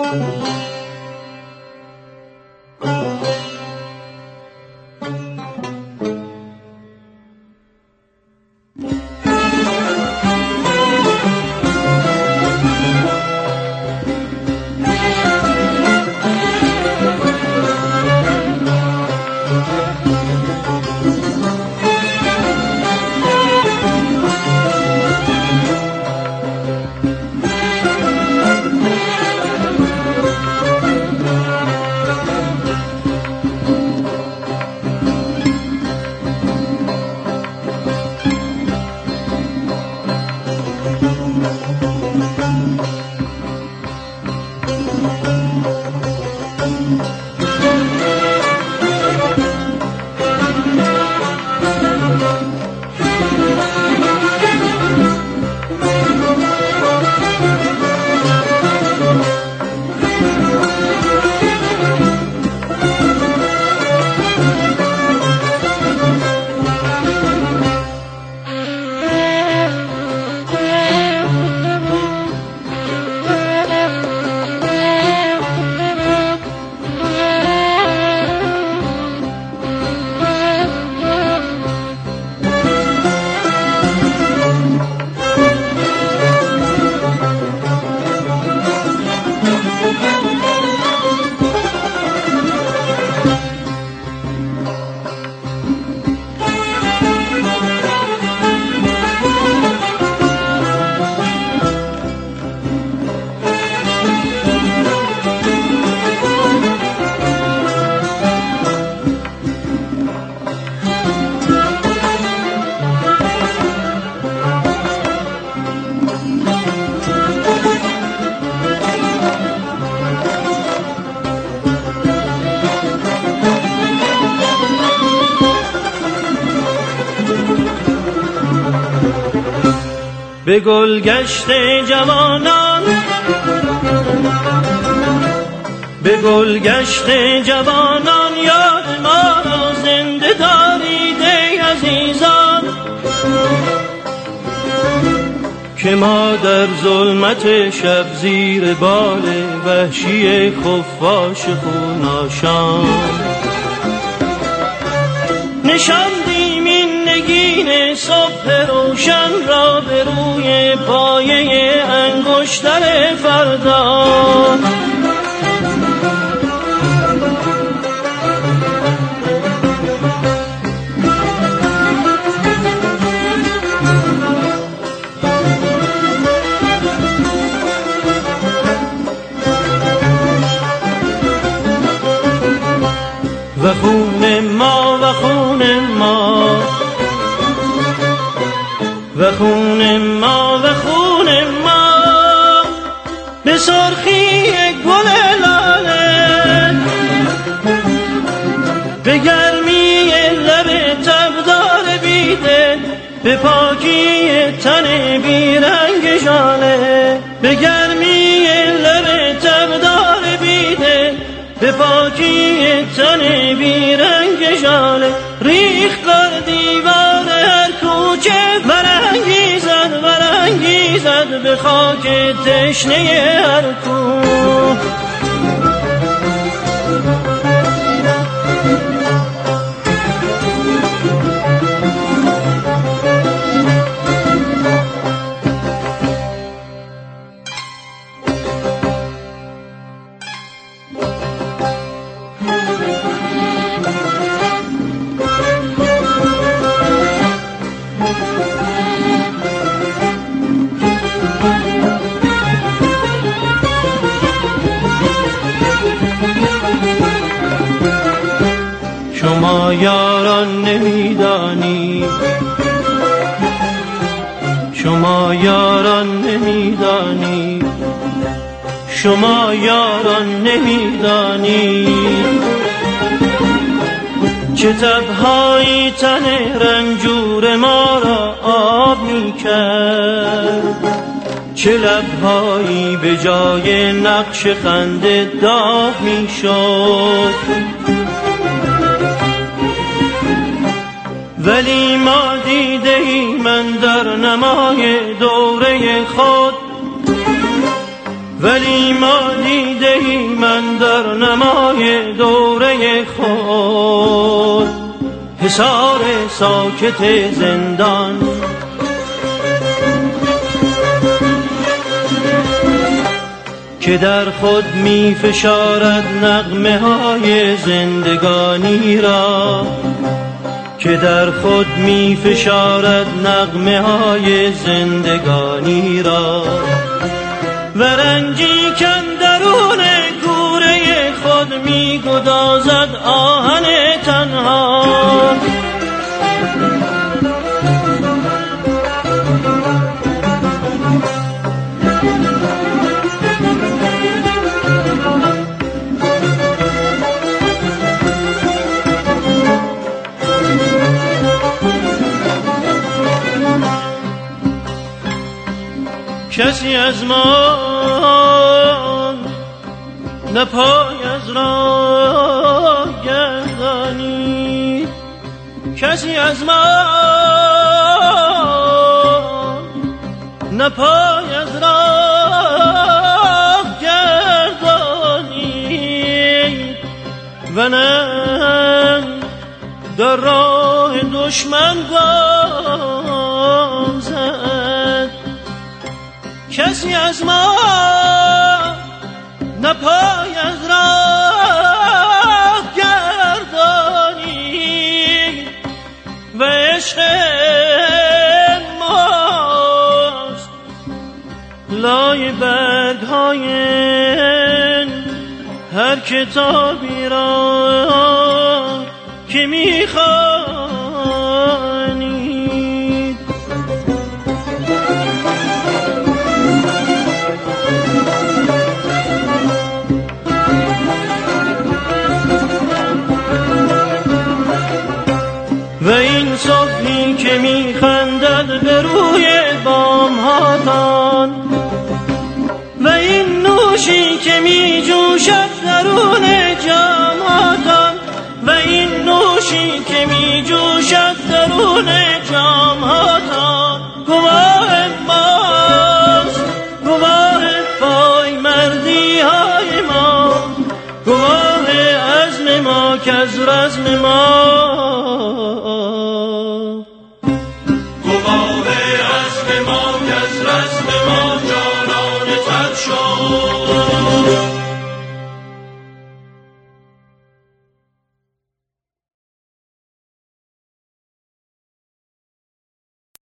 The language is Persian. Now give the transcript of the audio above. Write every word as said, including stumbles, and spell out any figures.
به گلگشت جوانان به گلگشت جوانان یاد ما را زنده دارید ای عزیزان، که ما در ظلمت شب زیر بال وحشی خفاش خوناشان نشاندیم این نگین صبح روشن را به روی پایه انگشتر فردا. و خون ما و خون ما و خون ما و خون ما به سرخی گل لاله، به گرمی لب تبدار بیده، به پاکی تن بیرنگ ژاله، به گرمی لب تبدار بیده، به پاکی تن بیرنگ ژاله، ریخت بر دیوار هر کوچه ورنگیزد ورنگیزد به خاک تشنه هر کوه. شما یاران نمیدانی، شما یاران نمیدانی، شما یاران نمیدانی چه تب‌هایی تن رنجور ما را آب می‌کرد، چه لب‌هایی به جای نقش خنده داغ می‌شد. ولی ما دیده ای من در نمای دوره خود، ولی ما دیده ای من در نمای دوره خود حصار ساکت زندان، که در خود می فشارد نغمه های زندگانی را، که در خود می فشارد نغمه های زندگانی را، و رنجی کاندرون کوره خود می گدازد آهن تنها. کسی از ما نه پای از راه گردانی، کسی از ما نه پای از راه گردانی، و نه در راه دشمن گام زد. کسی از ما نه پای از راه گردانی، و عشق ماست لای برگ های هر کتابی را که میخوانی. و این صبحی که میخندد به روی بام هاتان، و این نوشی که میجوشد درون جام هاتان، و این نوشی که میجوشد درون جام هاتان، گواه ماست، گواه پای مردی های ما، گواه عزم ما که از رزم ما، گواه عزم ما که از رزم ما جانان تر شد.